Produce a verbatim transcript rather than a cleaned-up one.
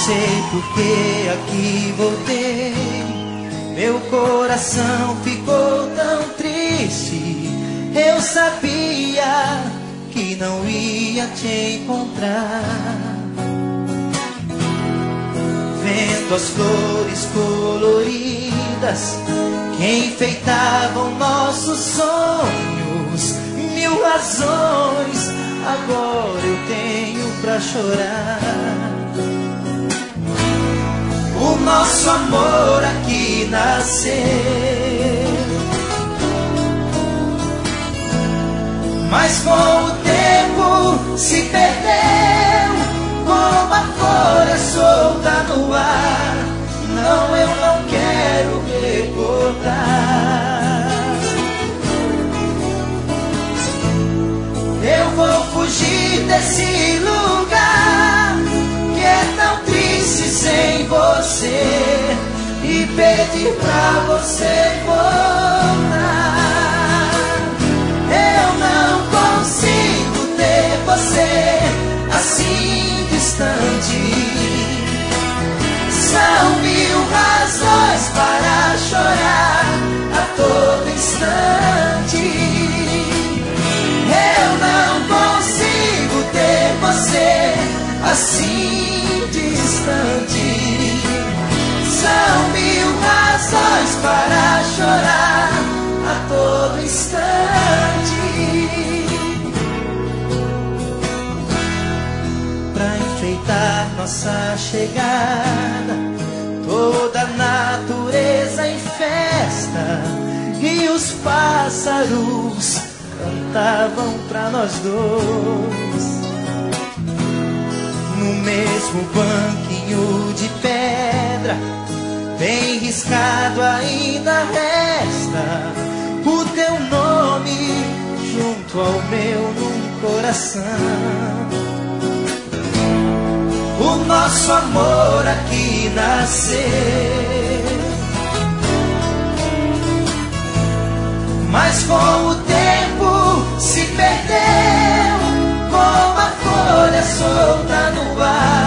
sei porque aqui voltei. Meu coração ficou tão triste. Eu sabia que não ia te encontrar. Vendo as flores coloridas que enfeitavam nossos sonhos, mil razões agora eu tenho pra chorar. O nosso amor aqui nasceu, mas com o tempo se perdeu, como a folha solta no ar. Não, eu não quero recordar. Eu vou fugir desse lugar que é tão triste sem você, e pedir pra você voltar. Eu não consigo ter você assim distante. São mil razões para chorar a todo instante. Eu não consigo ter você assim distante. São mil razões para chorar a todo instante. Pra enfeitar nossa chegada, toda a natureza em festa, e os pássaros cantavam pra nós dois. No mesmo banquinho de pedra, bem riscado ainda resta o teu nome junto ao meu num coração. O nosso amor aqui nasceu, mas com o tempo se perdeu, como a folha solta no ar.